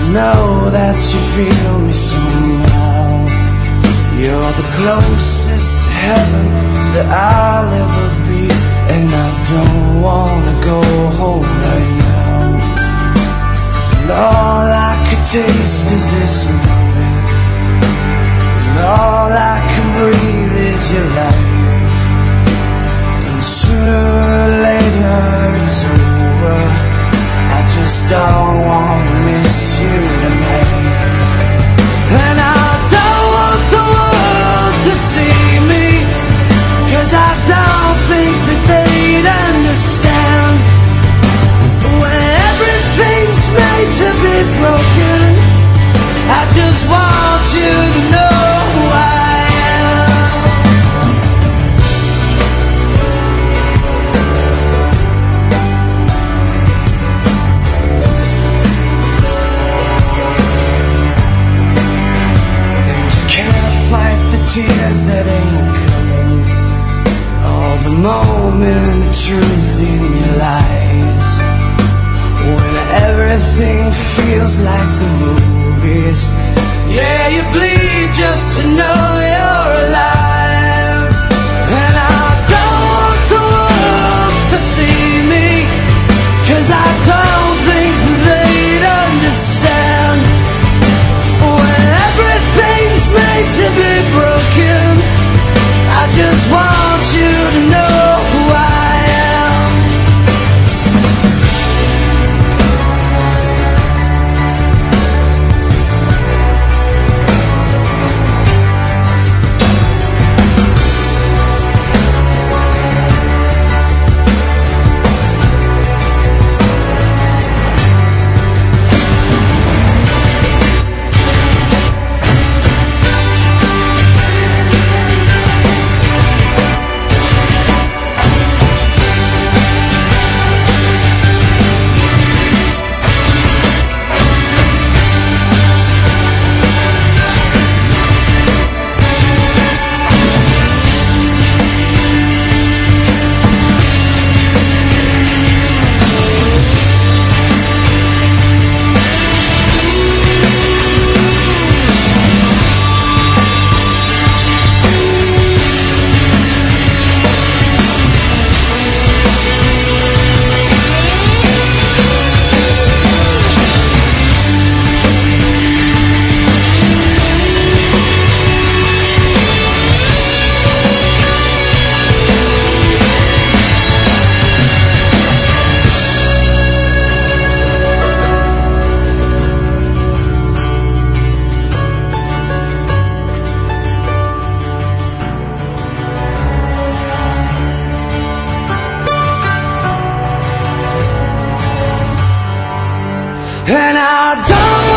know that you feel me somehow. You're the closest to heaven that I'll ever be, and I don't wanna go home right now. And all I could taste is this moment, and all I can breathe is your light. And sooner or later it's over, I just don't wanna miss you tonight. And I don't want the world to see me, 'cause I don't think that they'd understand. When everything's made to be broken, I just want you to know who I am. And you can't fight the tears that ain't coming, all the moment of truth in your lies. When everything feels like the movies, yeah, you bleed just to know you're alive. And I don't want the world to see me, 'cause I don't think they'd understand. When everything's made to be broken, I just want you to know who I am. And I don't